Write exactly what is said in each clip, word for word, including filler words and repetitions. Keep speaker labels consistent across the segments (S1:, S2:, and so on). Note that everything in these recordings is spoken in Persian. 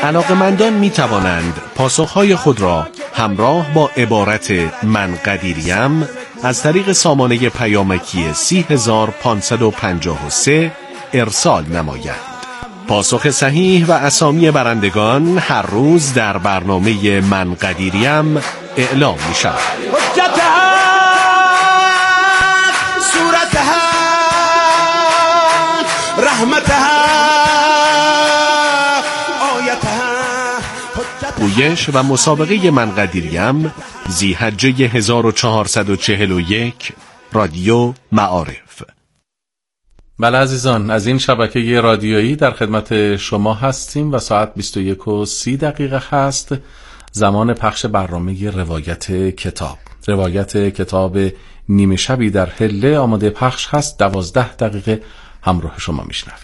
S1: علاقه‌مندان می توانند پاسخهای خود را همراه با عبارت من قدیریم از طریق سامانه پیامکی سی هزار و پانصد و پنجاه و سه ارسال نمایند. پاسخ صحیح و اسامی برندگان هر روز در برنامه من قدیریم اعلام می شود. حجتها صورتها رحمتها آیتها. گویش و مسابقه من قدیریم ذی‌حجه هزار و چهارصد و چهل و یک، رادیو معارف.
S2: بله عزیزان، از این شبکه رادیویی در خدمت شما هستیم و ساعت بیست و یک و سی دقیقه هست، زمان پخش برنامه روایت کتاب. روایت کتاب نیمه شبی در حله آماده پخش هست. دوازده دقیقه همراه شما میشنویم.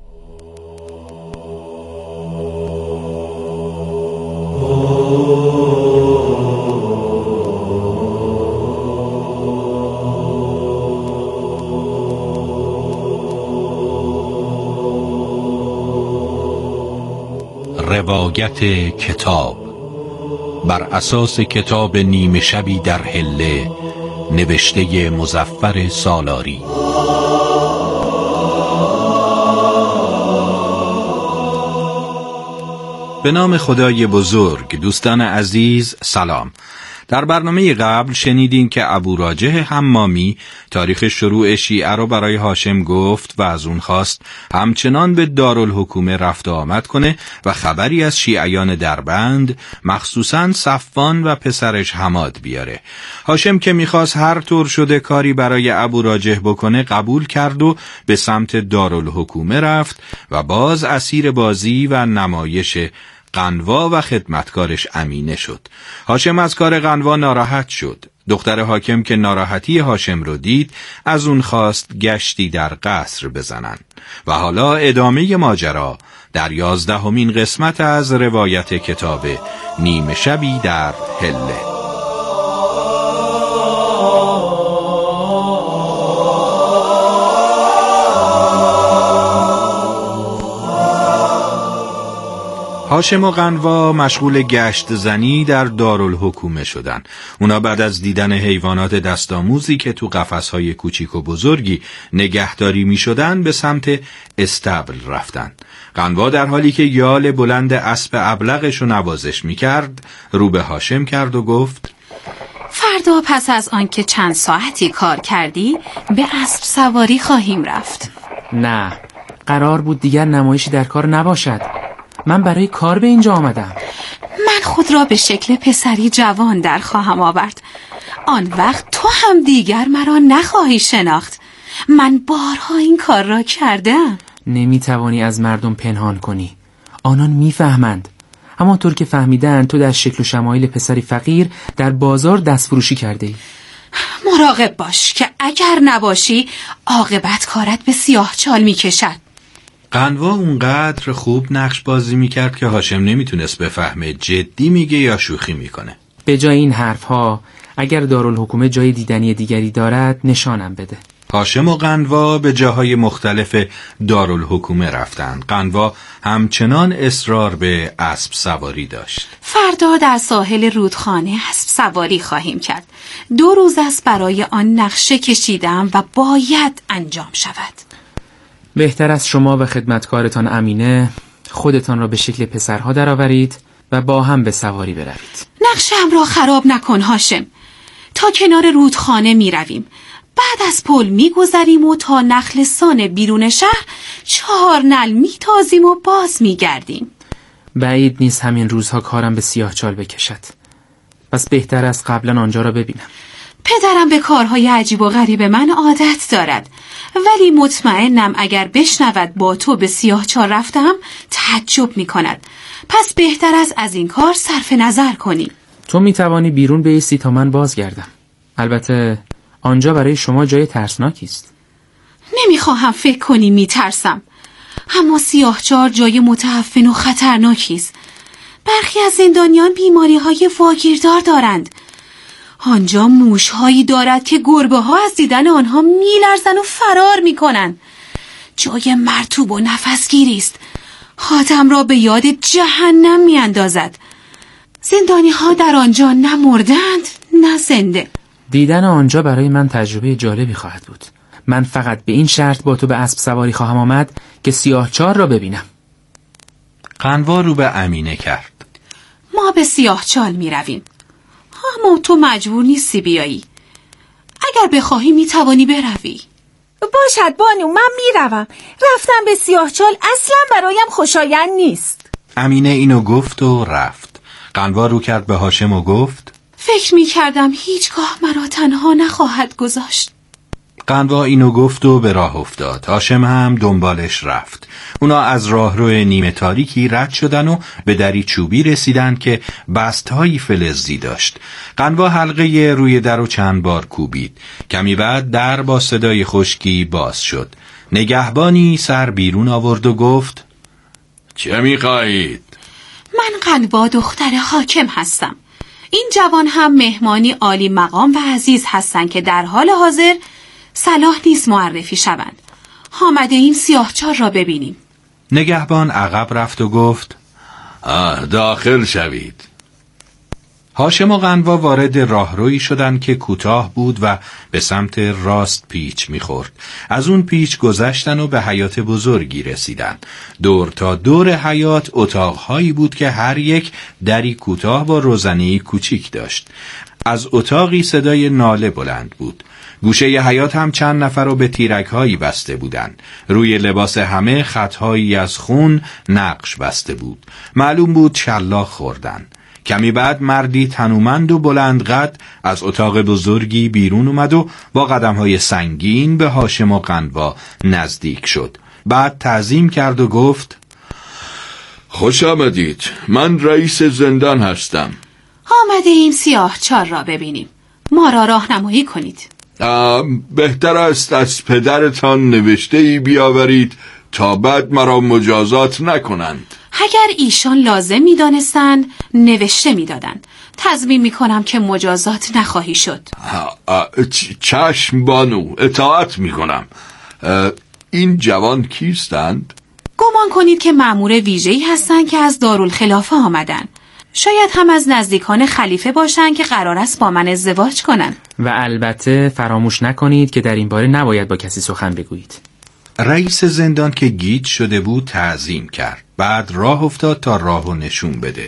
S3: روایت کتاب بر اساس کتاب نیمه شبی در حله نوشته مظفر سالاری. به نام خدای بزرگ. دوستان عزیز سلام. در برنامه قبل شنیدین که ابو راجح حمامی تاریخ شروع شیعه رو برای هاشم گفت و از اون خواست همچنان به دارالحکومه رفت و آمد کنه و خبری از شیعیان دربند مخصوصاً صفوان و پسرش حماد بیاره. هاشم که میخواست هر طور شده کاری برای ابو راجح بکنه قبول کرد و به سمت دارالحکومه رفت و باز اسیر بازی و نمایش قنوا و خدمتکارش امینه شد. هاشم از کار قنوا ناراحت شد. دختر حاکم که ناراحتی هاشم رو دید از اون خواست گشتی در قصر بزنن. و حالا ادامه ماجرا در یازدهمین قسمت از روایت کتاب نیمه شبی در حله. هاشم و قنوا مشغول گشت زنی در دارالحکومه شدن. اونا بعد از دیدن حیوانات دستاموزی که تو قفس‌های کوچیک و بزرگی نگهداری می شدن به سمت استبل رفتن. قنوا در حالی که یال بلند اسب ابلقش رو نوازش می کرد رو به هاشم کرد و گفت
S4: فردا پس از آنکه چند ساعتی کار کردی به اسب سواری خواهیم رفت.
S5: نه، قرار بود دیگر نمایشی در کار نباشد. من برای کار به اینجا آمدم.
S4: من خود را به شکل پسری جوان در خواهم آورد. آن وقت تو هم دیگر مرا نخواهی شناخت. من بارها این کار را کردم.
S5: نمیتوانی از مردم پنهان کنی. آنان میفهمند. همانطور که فهمیدن تو در شکل و شمایل پسری فقیر در بازار دست فروشی کرده ای.
S4: مراقب باش که اگر نباشی عاقبت کارت به سیاه چال میکشد.
S3: قنوا اونقدر خوب نقش بازی میکرد که هاشم نمیتونست بفهمه جدی میگه یا شوخی میکنه.
S5: به جای این حرفها اگر دارالحکومه جای دیدنی دیگری دارد نشانم بده.
S3: هاشم و قنوا به جاهای مختلف دارالحکومه رفتند. قنوا همچنان اصرار به اسب سواری داشت.
S4: فردا در ساحل رودخانه اسب سواری خواهیم کرد. دو روز است برای آن نقشه کشیدم و باید انجام شود.
S5: بهتر است شما و خدمتکارتان امینه خودتان را به شکل پسرها درآورید و با هم به سواری بروید.
S4: نقشه‌ام را خراب نکن هاشم. تا کنار رودخانه می رویم. بعد از پل می گذریم و تا نخلستان بیرون شهر چهار نل می تازیم و باز می گردیم.
S5: بعید نیست همین روزها کارم به سیاه چال بکشد. پس بهتر است قبلا آنجا را ببینم.
S4: پدرم به کارهای عجیب و غریب من عادت دارد، ولی مطمئنم اگر بشنود با تو به سیاه چال رفتم تعجب می کند. پس بهتر است از این کار صرف نظر کنی.
S5: تو می توانی بیرون بایستی تا من بازگردم. البته آنجا برای شما جای ترسناکی است.
S4: نمیخواهم فکر کنی میترسم، اما سیاهچال جای متعفن و خطرناکی است. برخی از زندانیان بیماری های واگیردار دارند. آنجا موش هایی دارد که گربه ها از دیدن آنها میلرزن و فرار میکنن. جای مرطوب و نفسگیری است. آدم را به یاد جهنم می اندازد. زندانی ها در آنجا نه مردند نه زنده.
S5: دیدن آنجا برای من تجربه جالبی خواهد بود. من فقط به این شرط با تو به اسب سواری خواهم آمد که سیاهچال را ببینم.
S3: قنوا رو به امینه کرد.
S4: ما به سیاهچال می رویم، اما تو مجبور نیستی بیایی. اگر بخواهی می توانی بروی.
S6: باشد بانو، من می روم. رفتم به سیاهچال اصلا برایم خوشایند نیست.
S3: امینه اینو گفت و رفت. قنوا رو کرد به هاشم و گفت
S4: فکر می کردم هیچگاه مرا تنها نخواهد گذاشت.
S3: قنوا اینو گفت و به راه افتاد. هاشم هم دنبالش رفت. اونا از راهرو نیمه تاریکی رد شدن و به دری چوبی رسیدن که بستهایی فلزی داشت. قنوا حلقه روی در و چند بار کوبید. کمی بعد در با صدای خشکی باز شد. نگهبانی سر بیرون آورد و گفت
S7: چه می‌خواهید؟
S4: من قنوا دختر حاکم هستم. این جوان هم مهمانی عالی مقام و عزیز هستند که در حال حاضر صلاح نیست معرفی شوند. آمده این سیاهچال را ببینیم.
S3: نگهبان عقب رفت و گفت
S7: آه داخل شوید.
S3: هاشم و قنوا وارد راهرویی شدند که کوتاه بود و به سمت راست پیچ می‌خورد. از اون پیچ گذشتن و به حیاط بزرگی رسیدن. دور تا دور حیاط اتاقهایی بود که هر یک دری کوتاه با روزنه‌ای کوچیک داشت. از اتاقی صدای ناله بلند بود. گوشه ی حیاط هم چند نفر رو به تیرک‌هایی بسته بودند. روی لباس همه خطهایی از خون نقش بسته بود. معلوم بود شلاق خوردن. کمی بعد مردی تنومند و بلند قد از اتاق بزرگی بیرون اومد و با قدم‌های سنگین به هاشم و قنوا نزدیک شد. بعد تعظیم کرد و گفت
S7: خوش آمدید. من رئیس زندان هستم.
S4: آمده این سیاهچال را ببینیم. ما را راهنمایی کنید.
S7: بهتر است از پدرتان نوشته‌ای بیاورید تا بعد مرا مجازات نکنند.
S4: اگر ایشان لازم می دانستند نوشته می دادند. تضمین می کنم که مجازات نخواهی شد.
S7: چشم بانو، اطاعت می کنم. این جوان کیستند؟
S4: گمان کنید که مأمور ویژه‌ای هستند که از دارالخلافه آمدن. شاید هم از نزدیکان خلیفه باشند که قرار است با من ازدواج کنند.
S5: و البته فراموش نکنید که در این باره نباید با کسی سخن بگویید.
S3: رئیس زندان که گیج شده بود تعظیم کرد. بعد راه افتاد تا راهو نشون بده.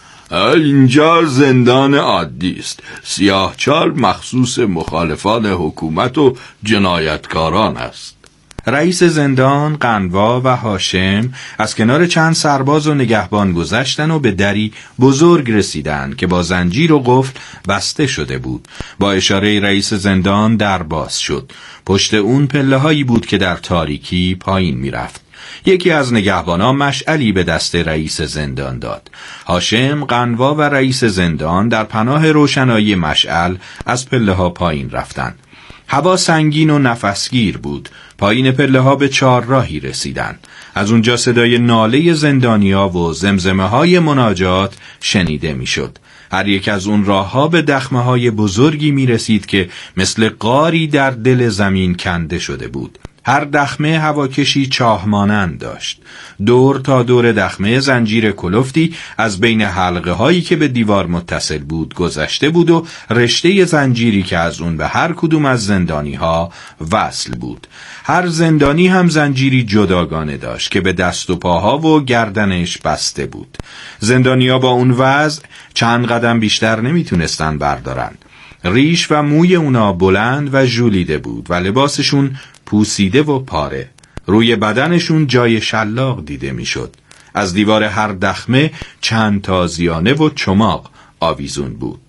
S7: اینجا زندان عادی است. سیاهچال مخصوص مخالفان حکومت و جنایتکاران است.
S3: رئیس زندان، قنوا و هاشم از کنار چند سرباز و نگهبان گذشتن و به دری بزرگ رسیدند که با زنجیر و قفل بسته شده بود. با اشاره رئیس زندان در باز شد. پشت اون پله هایی بود که در تاریکی پایین می رفت. یکی از نگهبانان مشعلی به دست رئیس زندان داد. هاشم، قنوا و رئیس زندان در پناه روشنایی مشعل از پله ها پایین رفتند. هوا سنگین و نفسگیر بود. پایین پله ها به چهارراهی رسیدن. از اونجا صدای ناله زندانیا و زمزمه های مناجات شنیده میشد. هر یک از اون راه ها به دخمه های بزرگی می رسید که مثل غاری در دل زمین کنده شده بود. هر دخمه هواکشی چاه مانند داشت. دور تا دور دخمه زنجیر کلفتی از بین حلقه هایی که به دیوار متصل بود گذشته بود و رشته زنجیری که از اون به هر کدوم از زندانی ها وصل بود. هر زندانی هم زنجیری جداگانه داشت که به دست و پاها و گردنش بسته بود. زندانی ها با اون وضع چند قدم بیشتر نمیتونستن بردارن. ریش و موی اونا بلند و ژولیده بود و لباسشون پوسیده و پاره. روی بدنشون جای شلاق دیده میشد. از دیوار هر دخمه چند تازیانه و چماق آویزون بود.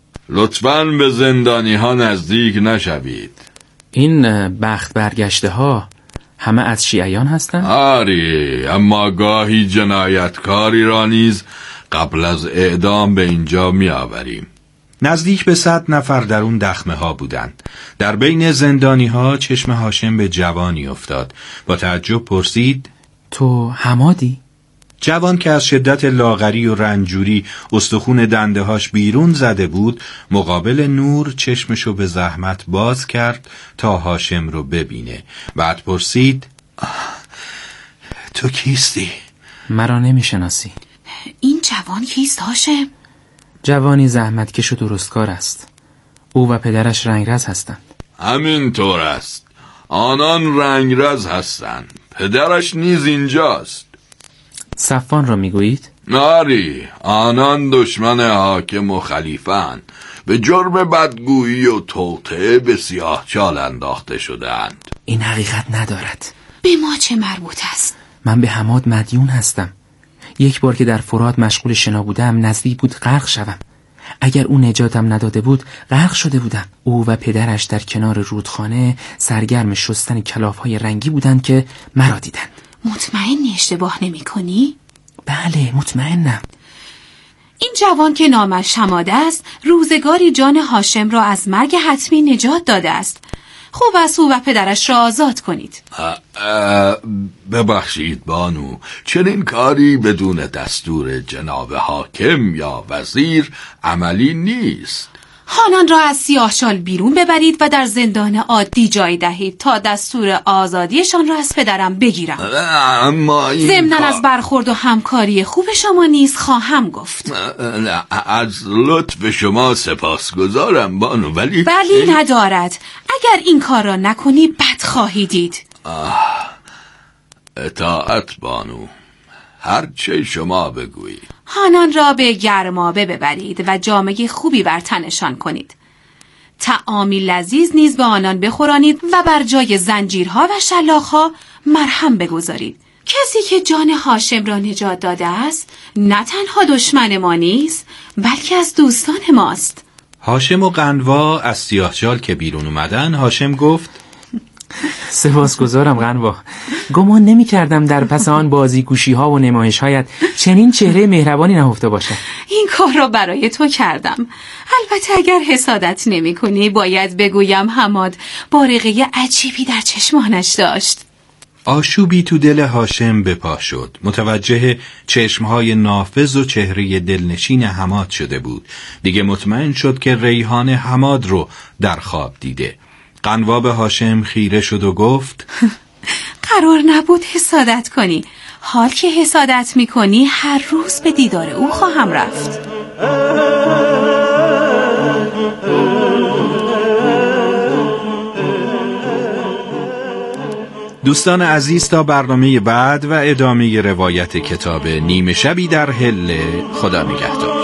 S7: لطفاً به زندانی ها نزدیک نشوید.
S5: این بخت برگشته ها همه از شیعیان هستند؟
S7: آری، اما گاهی جنایتکاری را نیز قبل از اعدام به اینجا می آوریم.
S3: نزدیک به صد نفر در اون دخمه ها بودند. در بین زندانی ها چشم هاشم به جوانی افتاد. با تعجب پرسید
S5: تو حمادی؟
S3: جوان که از شدت لاغری و رنجوری استخون دنده هاش بیرون زده بود مقابل نور چشمشو به زحمت باز کرد تا هاشم رو ببینه. بعد پرسید تو کیستی؟
S5: مرا نمیشناسی.
S4: این جوان کیست هاشم؟
S5: جوانی زحمتکش و درستکار است. او و پدرش رنگرز هستند.
S7: همینطور است. آنان رنگرز هستند. پدرش نیز اینجاست.
S5: صفوان را میگویید؟
S7: ناری، آنان دشمن حاکم و خلیفه‌اند. به جرم بدگویی و توطئه به سیاهچال انداخته شده‌اند.
S5: این حقیقت ندارد.
S4: به ما چه مربوط است؟
S5: من به حماد مدیون هستم. یک بار که در فرات مشغول شنا بودم نزدیک بود غرق شوم. اگر او نجاتم نداده بود غرق شده بودم. او و پدرش در کنار رودخانه سرگرم شستن کلاف‌های رنگی بودند که مرا دیدند.
S4: مطمئنی اشتباه نمی کنی؟
S5: بله مطمئنم.
S4: این جوان که نامش حماد است روزگاری جان هاشم را از مرگ حتمی نجات داده است. خوب است او و پدرش را آزاد کنید.
S7: ببخشید بانو، چنین کاری بدون دستور جناب حاکم یا وزیر عملی نیست.
S4: خانان را از سیاهچال بیرون ببرید و در زندان عادی جای دهید تا دستور آزادیشان را از پدرم بگیرم.
S7: اما این
S4: ضمناً
S7: کار...
S4: از برخورد و همکاری خوب شما نیز خواهم گفت.
S7: از لطف شما سپاسگزارم بانو، ولی
S4: ولی ندارد. اگر این کار را نکنی بد خواهی دید.
S7: اطاعت بانو، هر چه شما بگویید.
S4: هانان را به گرمابه ببرید و جامه خوبی بر تنشان کنید. طعامی لذیذ نیز به آنان بخورانید و بر جای زنجیرها و شلاخها مرهم بگذارید. کسی که جان هاشم را نجات داده است نه تنها دشمن ما نیست بلکه از دوستان ماست.
S3: هاشم و قنوا از سیاهچال که بیرون اومدن هاشم گفت
S5: سپاسگزارم قنوا. گمان نمی کردم در پس آن بازیگوشی ها و نمایش هایت چنین چهره مهربانی نهفته باشد.
S4: این کار را برای تو کردم. البته اگر حسادت نمی کنی باید بگویم حماد بارقه عجیبی در چشمانش داشت.
S3: آشوبی تو دل هاشم به پا شد. متوجه چشمهای نافذ و چهره دلنشین حماد شده بود. دیگه مطمئن شد که ریحان حماد رو در خواب دیده. قنوا به هاشم خیره شد و گفت
S4: قرار نبود حسادت کنی. حال که حسادت میکنی هر روز به دیدار او خواهم رفت.
S3: دوستان عزیز، تا برنامه بعد و ادامه روایت کتاب نیمه شبی در حله، خدا نگهدار.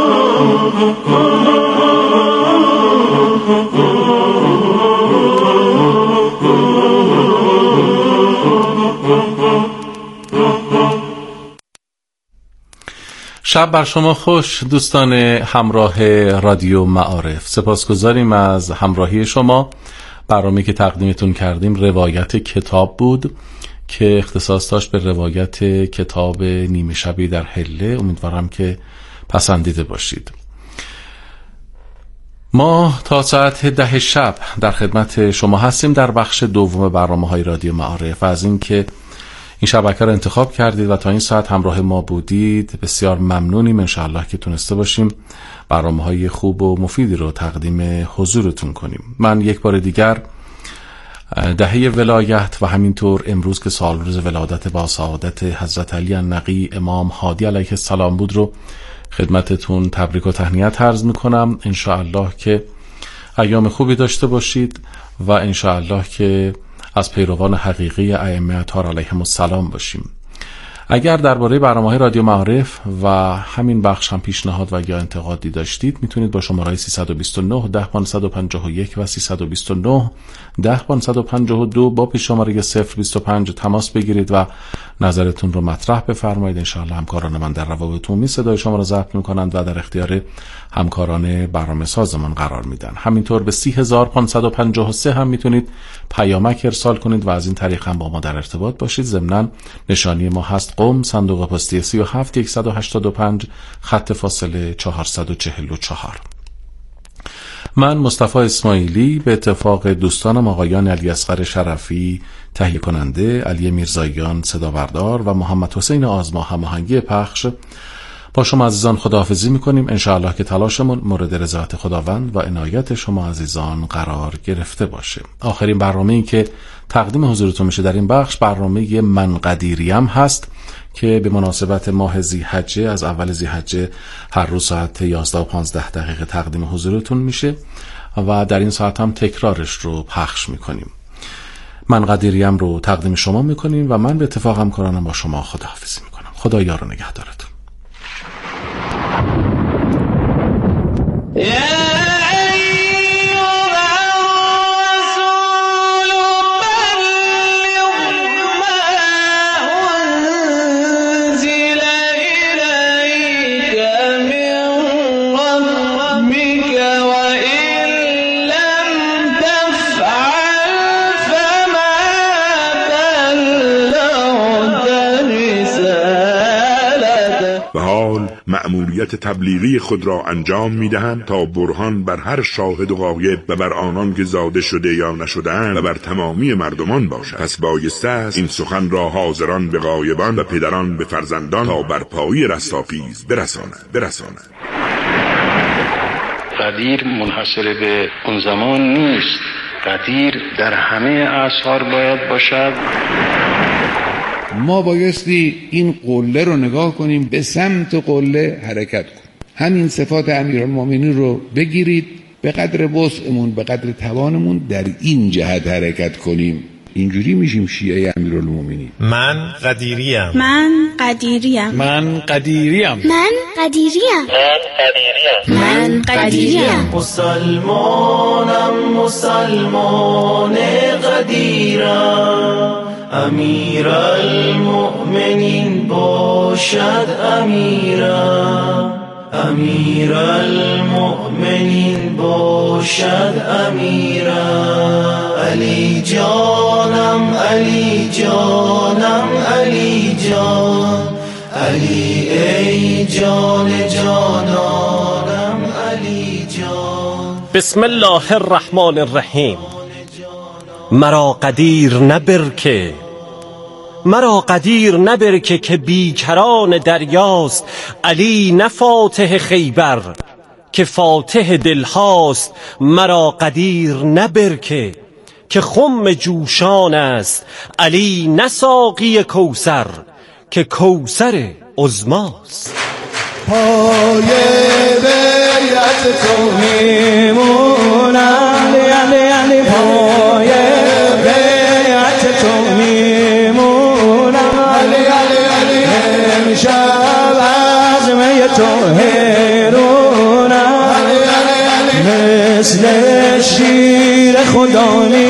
S2: شب بر شما خوش دوستان همراه رادیو معارف. سپاسگزاریم از همراهی شما. برنامه‌ای که تقدیمتون کردیم روایت کتاب بود که اختصاص داشت به روایت کتاب نیمه شبی در حله. امیدوارم که پسندیده باشید. ما تا ساعت ده شب در خدمت شما هستیم در بخش دوم برنامه‌های رادیو معارف. از این که این شبکه رو انتخاب کردید و تا این ساعت همراه ما بودید بسیار ممنونیم. انشاءالله که تونسته باشیم برنامه‌های خوب و مفیدی رو تقدیم حضورتون کنیم. من یک بار دیگر دهه ولایت و همینطور امروز که سال روز ولادت با سعادت حضرت علی النقی امام هادی علیه السلام بود رو خدمتتون تبریک و تهنیت عرض میکنم. انشاءالله که ایام خوبی داشته باشید و انشاءالله که از پیروان حقیقی ائمه اطهار علیهم السلام باشیم. اگر درباره برنامه‌های رادیو معارف و همین بخش هم پیشنهاد و یا انتقادی داشتید میتونید با شماره‌های سیصد و بیست و نه ده پانصد و پنجاه و یک و سیصد و بیست و نه ده پانصد و پنجاه و دو با پیش شماره صفر بیست و پنج تماس بگیرید و نظرتون رو مطرح بفرمایید. انشاءالله همکاران من در روابط عمومی صدای شما رو ضبط میکنند و در اختیار همکاران برنامه سازمان قرار میدن. همینطور به سی هزار و پانصد و پنجاه و سه هم میتونید پیامک ارسال کنید و از این طریق هم با ما در ارتباط باشید. ضمناً نشانی ما هست قم، صندوق پستی سی و هفت صد و هشتاد و پنج، خط فاصله چهارصد و چهل و چهار. من مصطفی اسماعیلی به اتفاق دوستانم آقایان علی اصغر شرفی تهیه کننده، علی میرزاییان صدا بردار و محمد حسین آزما هماهنگی پخش با شما عزیزان خداحافظی میکنیم. انشاءالله که تلاشمون مورد رضایت خداوند و عنایت شما عزیزان قرار گرفته باشه. آخرین برنامه‌ای که تقدیم حضورتون میشه در این بخش برنامه من قدیریم هست که به مناسبت ماه ذی‌حجه از اول ذی‌حجه هر روز ساعت یازده و پانزده دقیقه تقدیم حضورتون میشه و در این ساعت هم تکرارش رو پخش میکنیم. من قدیریم رو تقدیم شما میکنیم و من به اتفاق همکارانم با شما خداحافظی میکنم. خدا یار و نگهدارتون.
S8: مأموریت تبلیغی خود را انجام می‌دهند تا برهان بر هر شاهد و غایب و بر آنان که زاده شده یا نشده‌اند و بر تمامی مردمان باشد. پس بایسته است این سخن را حاضران به غایبان و پدران به فرزندان تا بر پایی رستاخیز برساند برساند.
S9: قدیر منحصر به اون زمان نیست، قدیر در همه اعصار باید باشد.
S10: ما بایستی این قله رو نگاه کنیم، به سمت قله حرکت کنیم. همین صفات امیرالمومنین رو بگیرید، به قدر وسعمون، به قدر توانمون در این جهت حرکت کنیم. اینجوری میشیم شیعه امیرالمومنین.
S11: من قدیریم.
S12: من قدیریم.
S11: من قدیریم.
S12: من قدیریم.
S11: من قدیریم.
S13: مسلمانم مسلمان قدیرم، امیر المؤمنین باشد امیرم، امیر المؤمنین باشد امیرم. علی جانم علی جانم علی جان، علی ای جان جانانم علی جان.
S14: بسم الله الرحمن الرحیم. مرا قدیر نبرکه، مرا قدیر نبرکه که بیکران دریاست. علی نه فاتح خیبر که فاتح دلهاست. مرا قدیر نبرکه که خم جوشان است. علی نه ساقی کوثر که کوثر عظماست.
S13: پای بیعت تو میمونم، علی علی پای بیعت تو میمونم، علی علی علی امشب عزم تو هرونم، علی علی علی مثل شیر خدا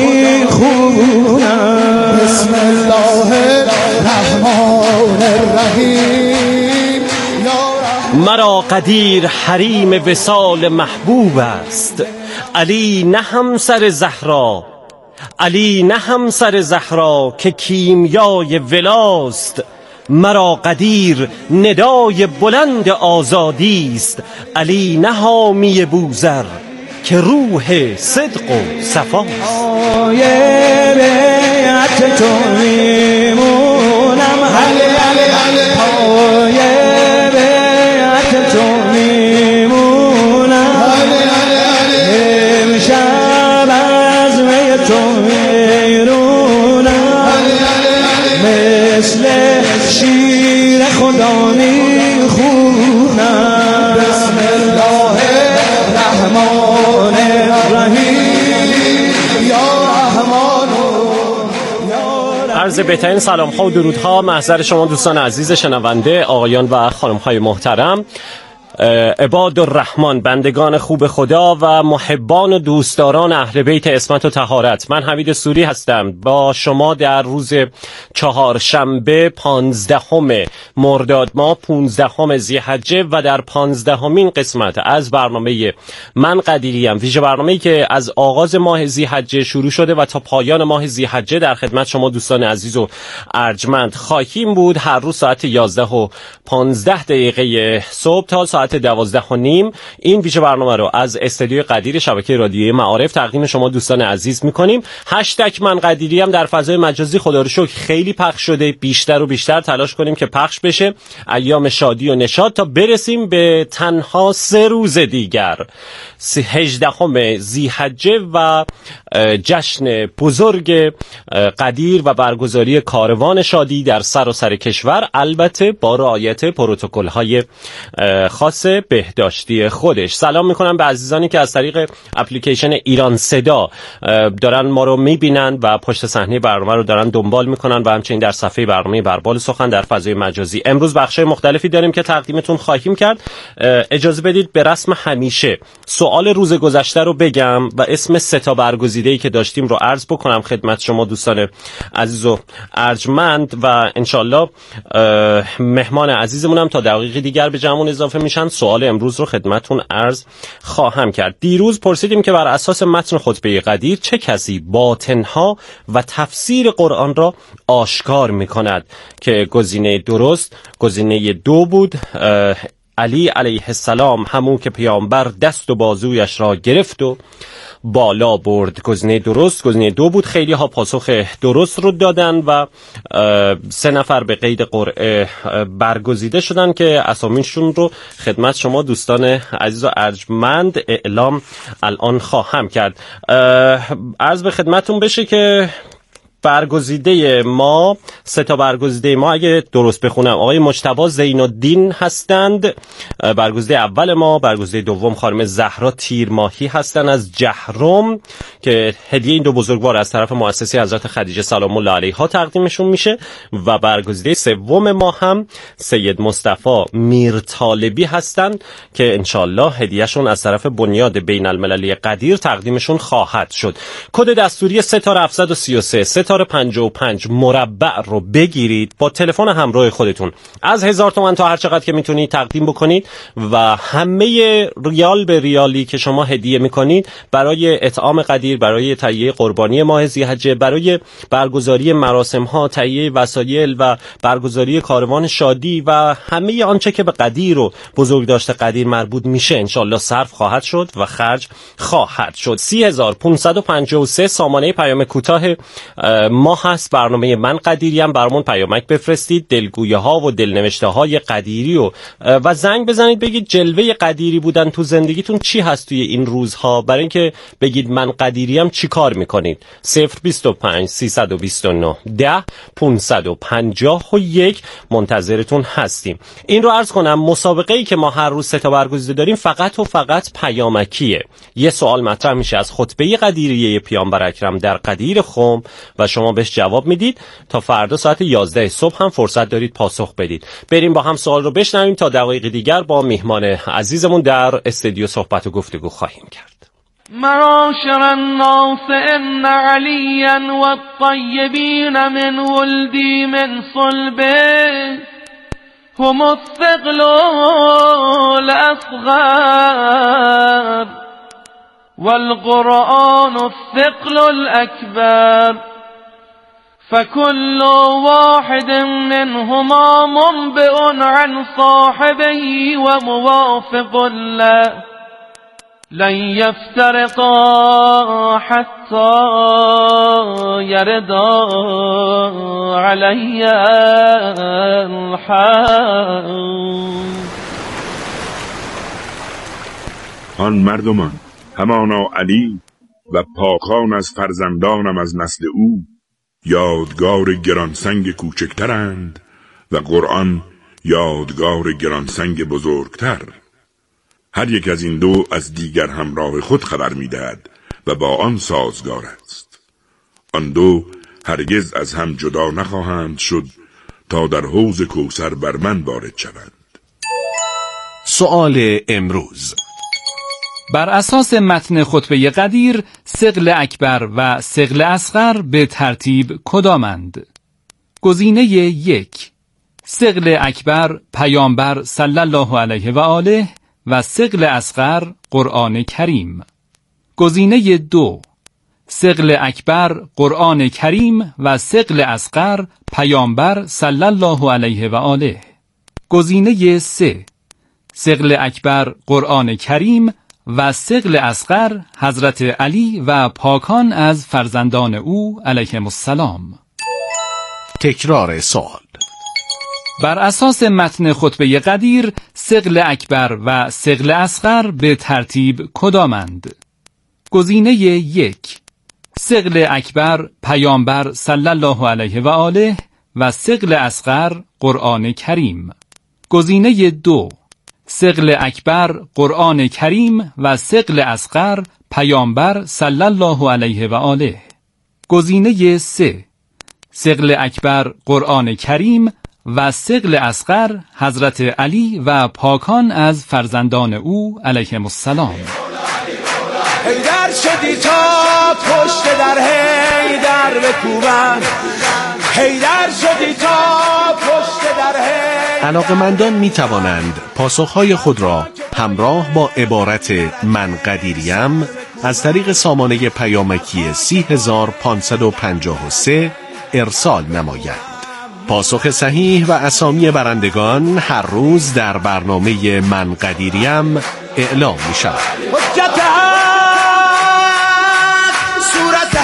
S13: میخونم. بسم الله الرحمن الرحیم.
S14: مرا قدیر حریم وصال محبوب است. علی نه همسر زهرا، علی نه همسر زهرا که کیمیای ولاست. مرا قدیر ندای بلند آزادی است. علی نه حامی بوذر که روح صدق و صفاست.
S13: پای بیعت تو میمونم، علی علی علی پای بیعت تو میمونم، علی علی علی امشب عزم تو میرونم، علی علی علی مثل شیر خدا میخونم. بسم الله الرحمن الرحیم. یا رحمان
S14: عرض بهترین سلام ها و درودها محضر شما دوستان عزیز شنونده، آقایان و خانم های محترم، عباد الرحمن، بندگان خوب خدا و محبان و دوستداران اهل بیت عصمت و طهارت. من حمید سوری هستم با شما در روز چهارشنبه پانزدهم مرداد ماه پانزدهم ذی‌حجه و در پانزدهمین قسمت از برنامه من قدیریم، ویژه برنامه‌ای که از آغاز ماه ذی‌حجه شروع شده و تا پایان ماه ذی‌حجه در خدمت شما دوستان عزیز و ارجمند خواهیم بود. هر روز ساعت یازده و پانزده دقیقه صبح تا ساعت ساعت دوازده و نیم این ویژه برنامه رو از استودیوی قدیر شبکه رادیویی معارف تقدیم شما دوستان عزیز میکنیم. هشتگ من قدیری هم در فضای مجازی خدا رو شکر خیلی پخش شده، بیشتر و بیشتر تلاش کنیم که پخش بشه. ایام شادی و نشاط تا برسیم به تنها سه روز دیگر، هجدهم ذی‌حجه و جشن بزرگ قدیر و برگزاری کاروان شادی در سراسر کشور، البته با رعایت پروتکل‌های خاص بهداشتی خودش. سلام میکنم به عزیزانی که از طریق اپلیکیشن ایران صدا دارن ما رو میبینن و پشت صحنه برنامه رو دارن دنبال میکنن و همچنین در صفحه برنامه بربال سخن در فضای مجازی. امروز بخشای مختلفی داریم که تقدیمتون خواهیم کرد. اجازه بدید به رسم همیشه سوال روز گذشته رو بگم و اسم سه تا برگزیده‌ای که داشتیم رو عرض بکنم خدمت شما دوستان عزیز و ارجمند و انشالله مهمان عزیزمون هم تا دقیقه دیگر به جمعون اضافه میشن. سوال امروز رو خدمتون عرض خواهم کرد. دیروز پرسیدیم که بر اساس متن خطبه قدیر چه کسی باطنها و تفسیر قرآن را آشکار میکند که گزینه درست گزینه دو بود. علی علیه السلام همون که پیامبر دست و بازویش را گرفت و بالا برد، گزینه درست گزینه دو بود. خیلی ها پاسخ درست رو دادن و سه نفر به قید قرعه برگزیده شدن که اسامیشون رو خدمت شما دوستان عزیز و ارجمند اعلام الان خواهم کرد. عرض به خدمتون بشه که برگزیده ما سه تا برگزیده ما اگه درست بخونم آقای مجتبی زین‌الدین هستند، برگزیده اول ما. برگزیده دوم خانم زهرا تیرماهی هستند از جهرم که هدیه این دو بزرگوار از طرف مؤسسه حضرت خدیجه سلام الله علیها تقدیمشون میشه و برگزیده سوم ما هم سید مصطفی میرطالبی هستند که انشالله هدیهشون از طرف بنیاد بین المللی قدیر تقدیمشون خواهد شد. کد دستوری ستاره هفتصد و سی و سه ستاره پنجاه و پنج مربع رو بگیرید، با تلفن همراه خودتون از هزار تومان تا هر چقدر که میتونید تقدیم بکنید و همه ریال به ریالی که شما هدیه میکنید برای اطعام قدیر، برای تهیه قربانی ماه ذی‌حجه، برای برگزاری مراسم ها، تهیه وسایل و برگزاری کاروان شادی و همه آنچه که به قدیر و بزرگداشت قدیر مربوط میشه انشالله صرف خواهد شد و خرج خواهد شد. سی هزار و پانصد و پنجاه و سه سامانه پیام کوتاه ما هست. برنامه من قدیریم، برامون پیامک بفرستید، دلگویه ها و دلنوشته های قدیری و و زنگ بزنید بگید جلوه قدیری بودن تو زندگیتون چی هست توی این روزها، برای اینکه بگید من قدیریم چی کار میکنید. صفر بیست و پنج سیصد و بیست و نه ده پانصد و پنجاه و یک منتظرتون هستیم. این رو عرض کنم مسابقه ای که ما هر روز سه تا برگزیده داریم فقط و فقط پیامکیه. یه سوال مطرح میشه از خطبه قدیریه پیامبر اکرم در قدیر خم و شما بهش جواب میدید. تا فردا ساعت یازده صبح هم فرصت دارید پاسخ بدید. بریم با هم سوال رو بشنویم تا دقایق دیگر با میهمان عزیزمون در استودیو صحبت و گفتگو خواهیم کرد.
S15: معاشر الناس ان عليا والطيبين من ولدي من صلبه هم الثقل الأصغر والقرآن الثقل الأكبر فكل واحد منهما منبئ عن صاحبه وموافق له لن يفترقا حتى يردا علي الحوض.
S8: آن مردمان همانا علی و پاکان از فرزندانم از نسل او یادگار گرانسنگ کوچکترند و قرآن یادگار گرانسنگ بزرگتر. هر یک از این دو از دیگر همراه خود خبر می‌دهد و با آن سازگار است. آن دو هرگز از هم جدا نخواهند شد تا در حوض کوثر بر من وارد شوند.
S1: سؤال امروز:
S16: بر اساس متن خطبه قدیر ثقل اکبر و ثقل اصغر به ترتیب کدامند؟ گزینه یک: ثقل اکبر پیامبر صلی الله علیه و آله و ثقل اصغر قرآن کریم. گزینه دو: ثقل اکبر قرآن کریم و ثقل اصغر پیامبر صلی الله علیه و آله. گزینه سه: ثقل اکبر قرآن کریم و ثقل اصغر حضرت علی و پاکان از فرزندان او علیهم السلام.
S1: تکرار سوال.
S16: بر اساس متن خطبه قدیر ثقل اکبر و ثقل اصغر به ترتیب کدامند؟ گزینه یک، ثقل اکبر پیامبر صلی الله علیه و آله و ثقل اصغر قرآن کریم. گزینه دو، ثقل اکبر قرآن کریم و ثقل اصغر پیامبر صلی الله علیه و آله. گزینه سه، ثقل اکبر قرآن کریم و ثقل اصغر حضرت علی و پاکان از فرزندان او علیهم السلام.
S13: حیدر شدی تا پشت در حیدر بکوبن، حیدر شدی تا پشت در حیدر.
S1: علاقه‌مندان می توانند پاسخهای خود را همراه با عبارت من قدیریم از طریق سامانه پیامکی سی هزار پانصد و پنجاه و سه ارسال نمایند. پاسخ صحیح و اسامی برندگان هر روز در برنامه من قدیریم اعلام می شود.
S13: حجت حق، صورت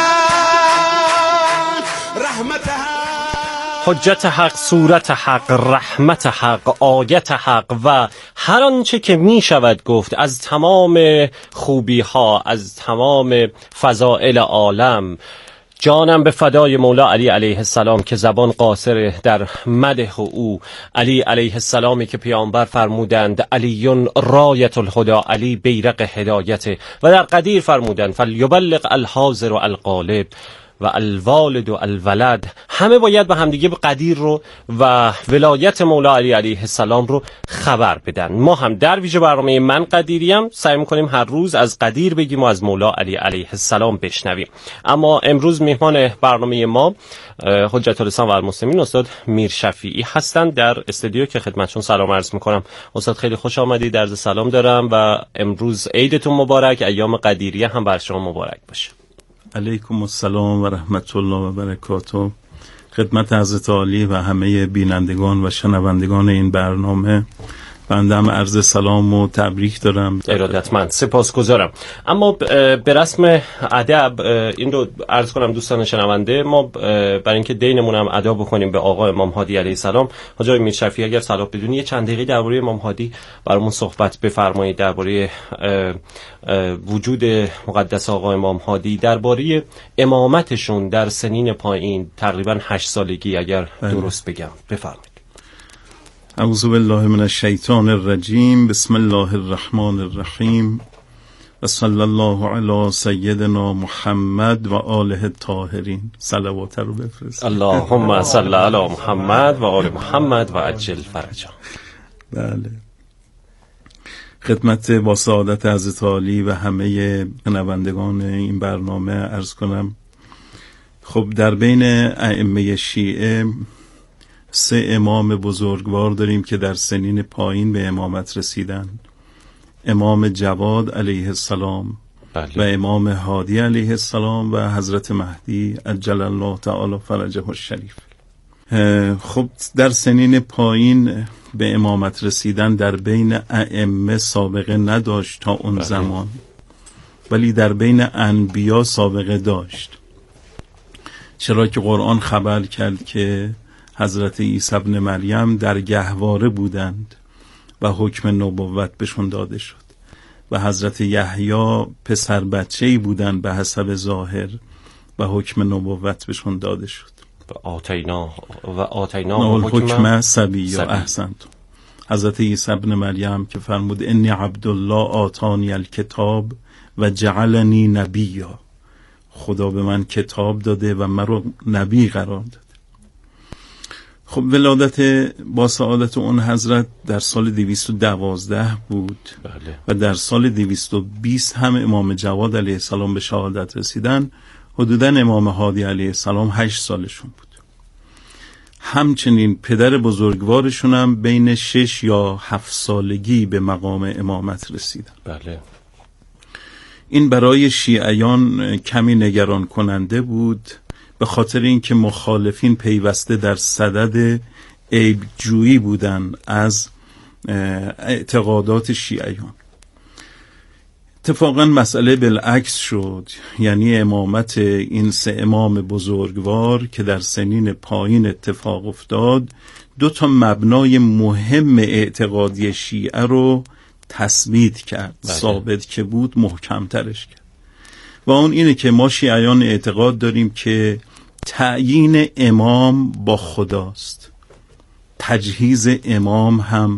S13: حق، رحمت حق،
S14: حجت حق، صورت حق، رحمت حق، آیت حق و هر آنچه که می شود گفت از تمام خوبی ها، از تمام فضائل عالم. جانم به فدای مولا علی علیه السلام که زبان قاصر در مدح او. علی علیه السلامی که پیامبر فرمودند علیون رایت الهدی، علی بیرق هدایت، و در قدیر فرمودند فلیبلغ الحاضر و الغالب و الوالد و الولد. همه باید به همدیگه به قدیر رو و ولایت مولا علی علیه السلام رو خبر بدن. ما هم در ویژه برنامه من قدیریم سعی می‌کنیم هر روز از قدیر بگیم و از مولا علی علیه السلام بشنویم. اما امروز میهمان برنامه ما حجت الاسلام و المسلمین استاد میر شفیعی هستند در استودیو که خدمتشون سلام عرض می‌کنم. استاد خیلی خوش آمدید، عرض سلام دارم و امروز عیدتون مبارک، ایام قدیریه هم بر شما مبارک باشه.
S17: علیکم السلام و رحمت الله و برکاته. خدمت حضرت عالی و همه بینندگان و شنوندگان این برنامه بنده هم عرض سلام و تبریک دارم.
S14: ارادتمند، سپاسگزارم. اما به رسم ادب این رو عرض کنم دوستان شنونده، ما برای اینکه دینمون هم ادا بکنیم به آقا امام هادی علیه السلام، حاج آقای میر شفیعی اگر صلاح بدونی یه چند دقیقه درباره امام هادی برامون صحبت بفرمایید، درباره وجود مقدس آقا امام هادی، درباره امامتشون در سنین پایین تقریبا هشت سالگی اگر درست بگم، بفرمایید.
S17: اعوذ بالله من الشیطان الرجیم، بسم الله الرحمن الرحیم و صلی الله علی سیدنا محمد و آله الطاهرین. صلوات رو بفرست.
S14: اللهم صل علی محمد و آل محمد و عجل فرجا.
S17: بله، خدمت با سعادت حضرت عالی و همه شنوندگان این برنامه عرض کنم. خب در بین ائمه شیعه سه امام بزرگوار داریم که در سنین پایین به امامت رسیدن: امام جواد علیه السلام بله. و امام هادی علیه السلام و حضرت مهدی عجل الله تعالی فرجه الشریف. خب در سنین پایین به امامت رسیدن در بین ائمه سابقه نداشت تا اون بله. زمان، ولی در بین انبیا سابقه داشت، چرا که قرآن خبر کرد که حضرت عیسی ابن مریم در گهواره بودند و حکم نبوت بهشون داده شد و حضرت یحیی پسر بچه‌ای بودند به حسب ظاهر و حکم نبوت بهشون داده شد.
S14: و آتینا و آتینا
S17: حکم صبی و احسنت. حضرت عیسی ابن مریم که فرمود انی عبدالله آتانی الکتاب و جعلنی نبیا، خدا به من کتاب داده و من رو نبی قرار داده. خب ولادت با سعادت اون حضرت در سال دویست و دوازده بود بله. و در سال دویست و بیست هم امام جواد علیه السلام به شهادت رسیدن. حدوداً امام هادی علیه السلام هشت سالشون بود. همچنین پدر بزرگوارشون هم بین شش یا هفت سالگی به مقام امامت رسیدن.
S14: بله.
S17: این برای شیعیان کمی نگران کننده بود، به خاطر اینکه مخالفین پیوسته در صدد عیب جویی بودن از اعتقادات شیعیان. اتفاقا مسئله بالعکس شد، یعنی امامت این سه امام بزرگوار که در سنین پایین اتفاق افتاد دو تا مبنای مهم اعتقادی شیعه رو تثبیت کرد. بله. ثابت که بود محکمترش کرد و اون اینه که ما شیعیان اعتقاد داریم که تعیین امام با خداست، تجهیز امام هم